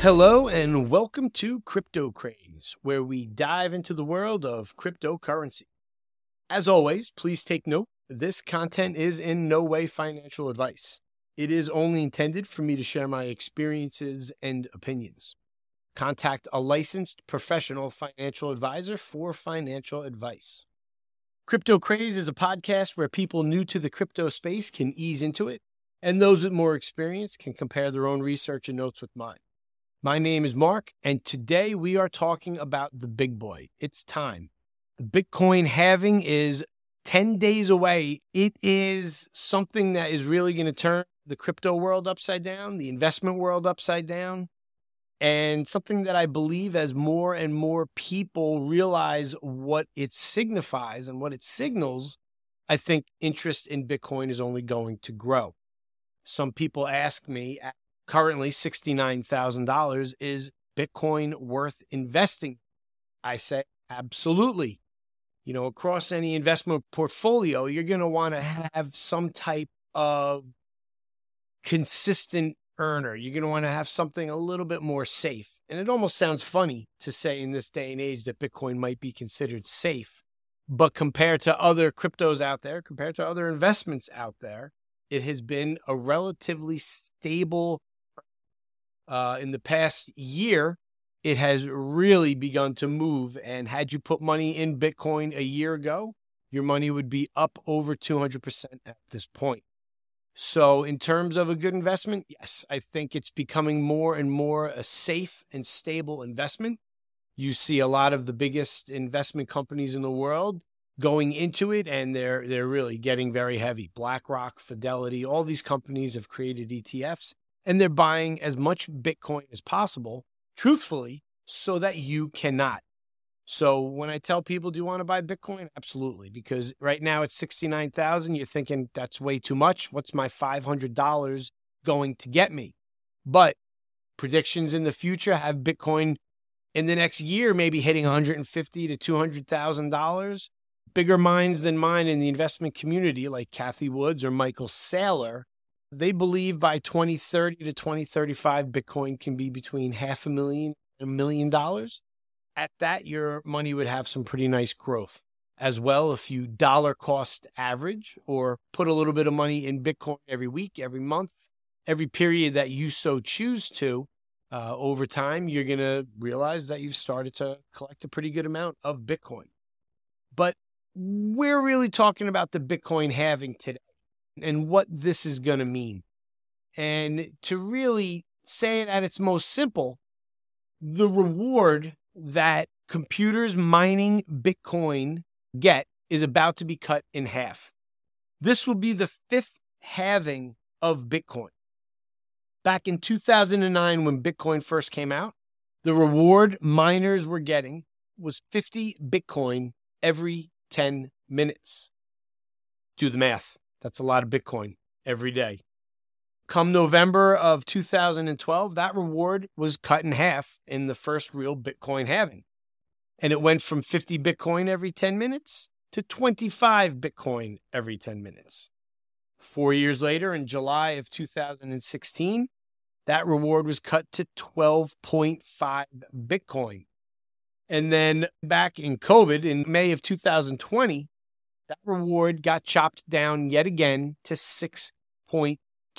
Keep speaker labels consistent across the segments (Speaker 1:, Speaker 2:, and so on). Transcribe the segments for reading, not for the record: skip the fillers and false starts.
Speaker 1: Hello and welcome to Crypto Craze, where we dive into the world of cryptocurrency. As always, please take note, this content is in no way financial advice. It is only intended for me to share my experiences and opinions. Contact a licensed professional financial advisor for financial advice. Crypto Craze is a podcast where people new to the crypto space can ease into it, and those with more experience can compare their own research and notes with mine. My name is Mark, and today we are talking about the big boy. It's time. The Bitcoin halving is 10 days away. It is something that is really going to turn the crypto world upside down, the investment world upside down, and something that I believe as more and more people realize what it signifies and what it signals, I think interest in Bitcoin is only going to grow. Some people ask me, currently $69,000, is Bitcoin worth investing? I say, absolutely. You know, across any investment portfolio, you're going to want to have some type of consistent earner. You're going to want to have something a little bit more safe. And it almost sounds funny to say in this day and age that Bitcoin might be considered safe. But compared to other cryptos out there, compared to other investments out there, it has been a relatively stable. In the past year, it has really begun to move. And had you put money in Bitcoin a year ago, your money would be up over 200% at this point. So in terms of a good investment, yes, I think it's becoming more and more a safe and stable investment. You see a lot of the biggest investment companies in the world going into it, and they're really getting very heavy. BlackRock, Fidelity, all these companies have created ETFs. And they're buying as much Bitcoin as possible, truthfully, so that you cannot. So when I tell people, do you want to buy Bitcoin? Absolutely. Because right now it's $69,000. You're thinking that's way too much. What's my $500 going to get me? But predictions in the future have Bitcoin in the next year maybe hitting $150,000 to $200,000. Bigger minds than mine in the investment community, like Cathie Woods or Michael Saylor, they believe by 2030 to 2035, Bitcoin can be between $500,000 and $1 million. At that, your money would have some pretty nice growth. As well, if you dollar cost average or put a little bit of money in Bitcoin every week, every month, every period that you so choose to, over time, you're going to realize that you've started to collect a pretty good amount of Bitcoin. But we're really talking about the Bitcoin halving today and what this is going to mean. And to really say it at its most simple, the reward that computers mining Bitcoin get is about to be cut in half. This will be the fifth halving of Bitcoin. Back in 2009, when Bitcoin first came out, the reward miners were getting was 50 Bitcoin every 10 minutes. Do the math. That's a lot of Bitcoin every day. Come November of 2012, that reward was cut in half in the first real Bitcoin halving. And it went from 50 Bitcoin every 10 minutes to 25 Bitcoin every 10 minutes. 4 years later, in July of 2016, that reward was cut to 12.5 Bitcoin. And then back in COVID, in May of 2020, that reward got chopped down yet again to 6.25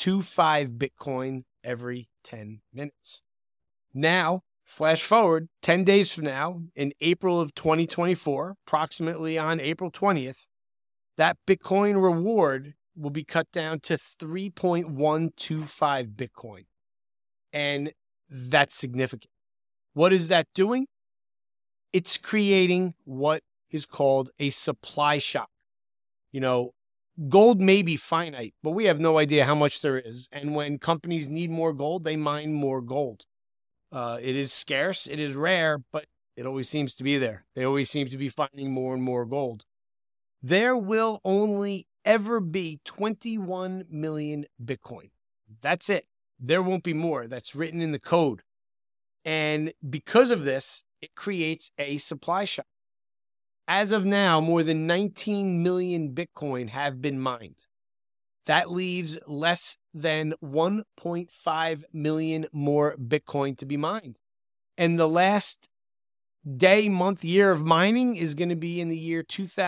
Speaker 1: Bitcoin every 10 minutes. Now, flash forward 10 days from now, in April of 2024, approximately on April 20th, that Bitcoin reward will be cut down to 3.125 Bitcoin. And that's significant. What is that doing? It's creating what is called a supply shock. You know, gold may be finite, but we have no idea how much there is. And when companies need more gold, they mine more gold. It is scarce, it is rare, but it always seems to be there. They always seem to be finding more and more gold. There will only ever be 21 million Bitcoin. That's it. There won't be more. That's written in the code. And because of this, it creates a supply shock. As of now, more than 19 million Bitcoin have been mined. That leaves less than 1.5 million more Bitcoin to be mined. And the last day, month, year of mining is going to be in the year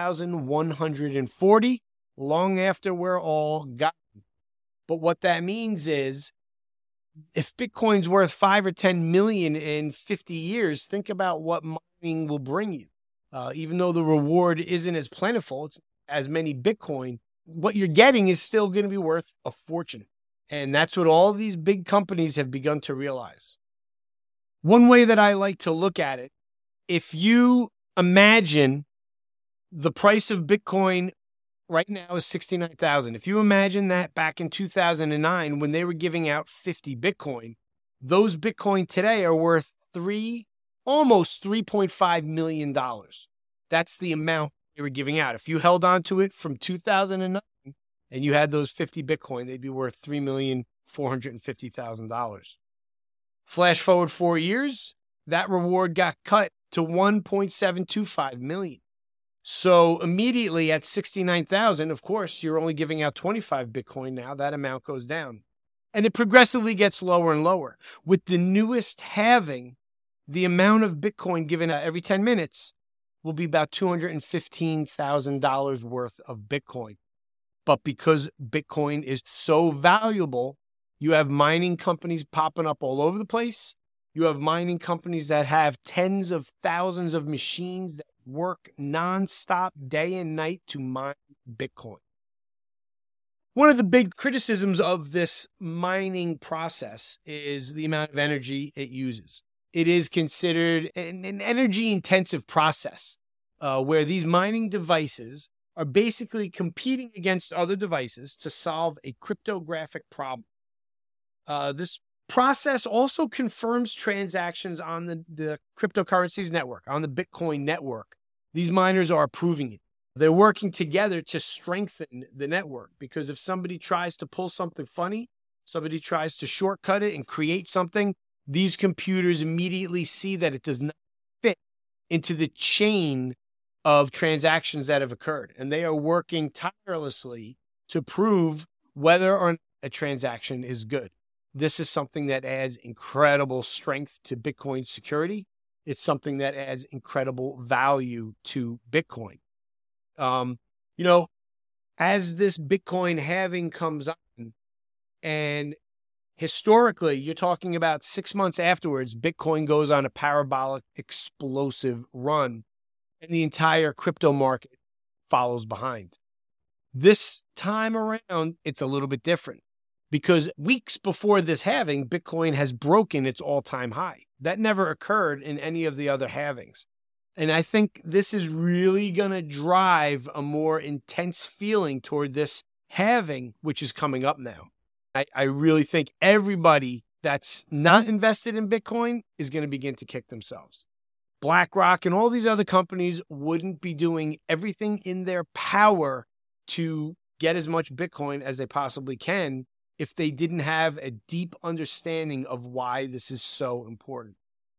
Speaker 1: 2140, long after we're all gone. But what that means is if Bitcoin's worth 5 or 10 million in 50 years, think about what mining will bring you. Even though the reward isn't as plentiful, it's as many Bitcoin, what you're getting is still going to be worth a fortune. And that's what all these big companies have begun to realize. One way that I like to look at it, if you imagine the price of Bitcoin right now is 69,000. If you imagine that back in 2009 when they were giving out 50 Bitcoin, those Bitcoin today are worth almost $3.5 million. That's the amount they were giving out. If you held on to it from 2009 and you had those 50 Bitcoin, they'd be worth $3,450,000. Flash forward 4 years, that reward got cut to $1.725 million. So immediately at 69,000, of course, you're only giving out 25 Bitcoin now. That amount goes down. And it progressively gets lower and lower. With the newest halving, the amount of Bitcoin given out every 10 minutes will be about $215,000 worth of Bitcoin. But because Bitcoin is so valuable, you have mining companies popping up all over the place. You have mining companies that have tens of thousands of machines that work nonstop day and night to mine Bitcoin. One of the big criticisms of this mining process is the amount of energy it uses. It is considered an energy-intensive process where these mining devices are basically competing against other devices to solve a cryptographic problem. This process also confirms transactions on the cryptocurrencies network, on the Bitcoin network. These miners are approving it. They're working together to strengthen the network because if somebody tries to pull something funny, somebody tries to shortcut it and create something, these computers immediately see that it does not fit into the chain of transactions that have occurred. And they are working tirelessly to prove whether or not a transaction is good. This is something that adds incredible strength to Bitcoin security. It's something that adds incredible value to Bitcoin. As this Bitcoin halving comes on, and historically, you're talking about 6 months afterwards, Bitcoin goes on a parabolic, explosive run, and the entire crypto market follows behind. This time around, it's a little bit different. Because weeks before this halving, Bitcoin has broken its all-time high. That never occurred in any of the other halvings. And I think this is really going to drive a more intense feeling toward this halving, which is coming up now. I really think everybody that's not invested in Bitcoin is going to begin to kick themselves. BlackRock and all these other companies wouldn't be doing everything in their power to get as much Bitcoin as they possibly can if they didn't have a deep understanding of why this is so important.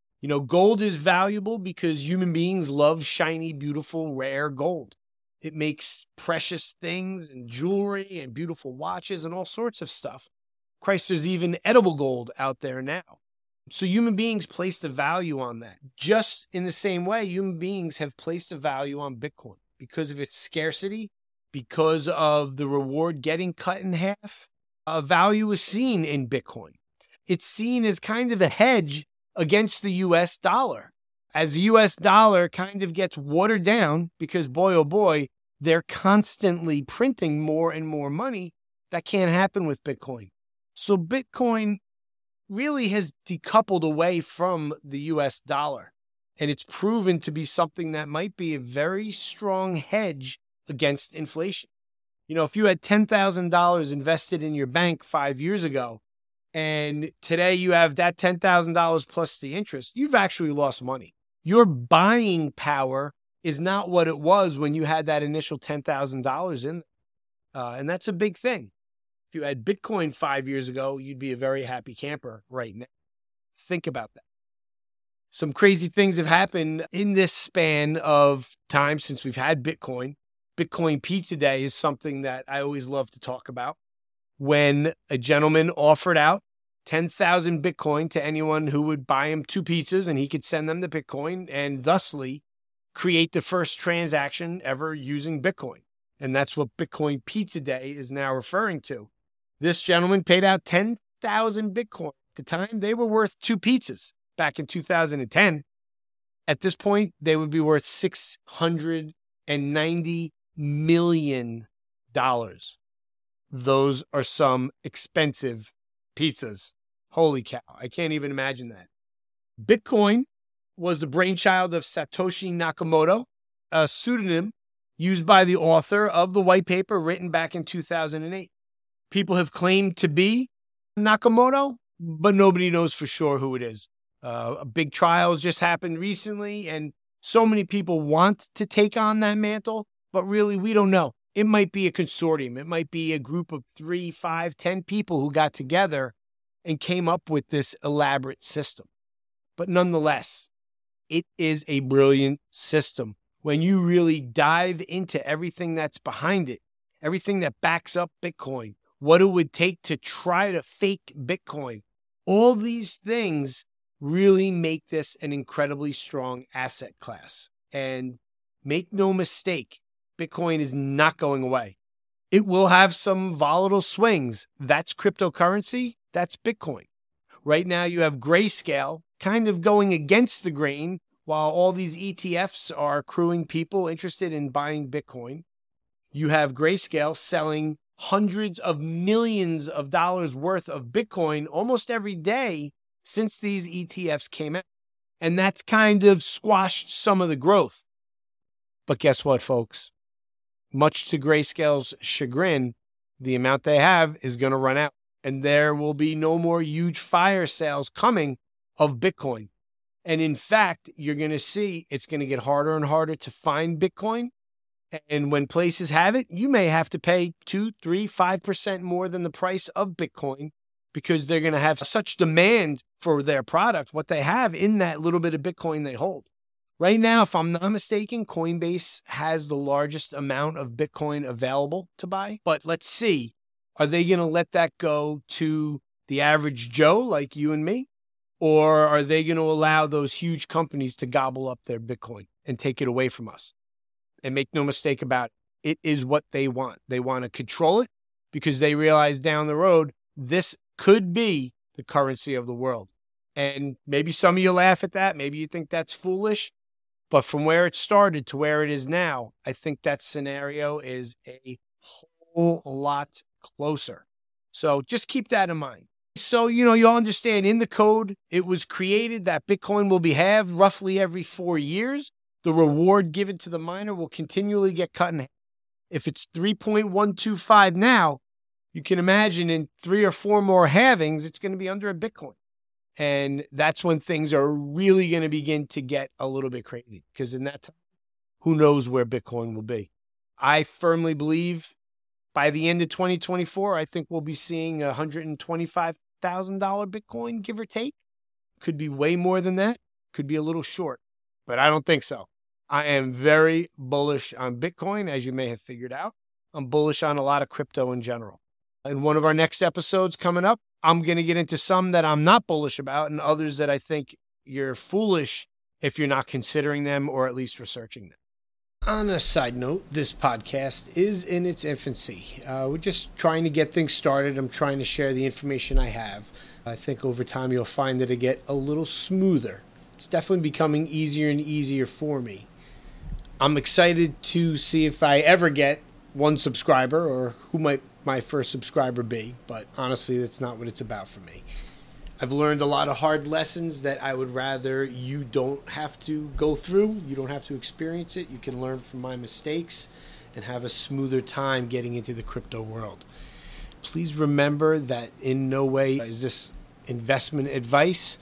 Speaker 1: Gold is valuable because human beings love shiny, beautiful, rare gold. It makes precious things and jewelry and beautiful watches and all sorts of stuff. Christ, there's even edible gold out there now. So human beings placed a value on that. Just in the same way, human beings have placed a value on Bitcoin because of its scarcity, because of the reward getting cut in half. Value is seen in Bitcoin. It's seen as kind of a hedge against the U.S. dollar. As the U.S. dollar kind of gets watered down, because boy, oh boy, they're constantly printing more and more money, that can't happen with Bitcoin. So Bitcoin really has decoupled away from the U.S. dollar. And it's proven to be something that might be a very strong hedge against inflation. If you had $10,000 invested in your bank 5 years ago, and today you have that $10,000 plus the interest, you've actually lost money. Your buying power is not what it was when you had that initial $10,000 in. And that's a big thing. If you had Bitcoin 5 years ago, you'd be a very happy camper right now. Think about that. Some crazy things have happened in this span of time since we've had Bitcoin. Bitcoin Pizza Day is something that I always love to talk about. when a gentleman offered out 10,000 Bitcoin to anyone who would buy him 2 pizzas, and he could send them the Bitcoin and thusly create the first transaction ever using Bitcoin. And that's what Bitcoin Pizza Day is now referring to. This gentleman paid out 10,000 Bitcoin. At the time, they were worth 2 pizzas back in 2010. At this point, they would be worth $690 million. Those are some expensive pizzas. Holy cow. I can't even imagine that. Bitcoin was the brainchild of Satoshi Nakamoto, a pseudonym used by the author of the white paper written back in 2008. People have claimed to be Nakamoto, but nobody knows for sure who it is. A big trial just happened recently, and so many people want to take on that mantle, but really we don't know. It might be a consortium. It might be a group of 3, 5, 10 people who got together and came up with this elaborate system. But nonetheless, it is a brilliant system. When you really dive into everything that's behind it, everything that backs up Bitcoin, what it would take to try to fake Bitcoin, all these things really make this an incredibly strong asset class. And make no mistake, Bitcoin is not going away. It will have some volatile swings. That's cryptocurrency. That's Bitcoin. Right now you have Grayscale kind of going against the grain while all these ETFs are accruing people interested in buying Bitcoin. You have Grayscale selling hundreds of millions of dollars worth of Bitcoin almost every day since these ETFs came out. And that's kind of squashed some of the growth. But guess what, folks? Much to Grayscale's chagrin, the amount they have is going to run out. And there will be no more huge fire sales coming of Bitcoin. And in fact, you're going to see it's going to get harder and harder to find Bitcoin. And when places have it, you may have to pay 2, 3, 5% more than the price of Bitcoin because they're going to have such demand for their product, what they have in that little bit of Bitcoin they hold. Right now, if I'm not mistaken, Coinbase has the largest amount of Bitcoin available to buy. But let's see, are they going to let that go to the average Joe like you and me? Or are they going to allow those huge companies to gobble up their Bitcoin and take it away from us? And make no mistake about it, it is what they want. They want to control it because they realize down the road, this could be the currency of the world. And maybe some of you laugh at that. Maybe you think that's foolish. But from where it started to where it is now, I think that scenario is a whole lot closer. So just keep that in mind. So, you'll understand in the code, it was created that Bitcoin will be halved roughly every 4 years. The reward given to the miner will continually get cut in half. If it's 3.125 now, you can imagine in 3 or 4 more halvings, it's going to be under a Bitcoin. And that's when things are really going to begin to get a little bit crazy because in that time, who knows where Bitcoin will be. I firmly believe by the end of 2024, I think we'll be seeing $125,000 Bitcoin, give or take. Could be way more than that. Could be a little short, but I don't think so. I am very bullish on Bitcoin, as you may have figured out. I'm bullish on a lot of crypto in general. In one of our next episodes coming up, I'm going to get into some that I'm not bullish about and others that I think you're foolish if you're not considering them or at least researching them. On a side note, this podcast is in its infancy. We're just trying to get things started. I'm trying to share the information I have. I think over time you'll find that it get a little smoother. It's definitely becoming easier and easier for me. I'm excited to see if I ever get 1 subscriber or who might my first subscriber be, but honestly, that's not what it's about for me. I've learned a lot of hard lessons that I would rather you don't have to go through. You don't have to experience it. You can learn from my mistakes and have a smoother time getting into the crypto world. Please remember that in no way is this investment advice.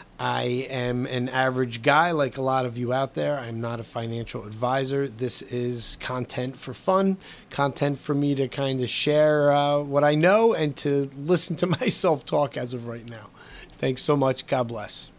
Speaker 1: I am an average guy like a lot of you out there. I'm not a financial advisor. This is content for fun, content for me to kind of share what I know and to listen to myself talk as of right now. Thanks so much. God bless.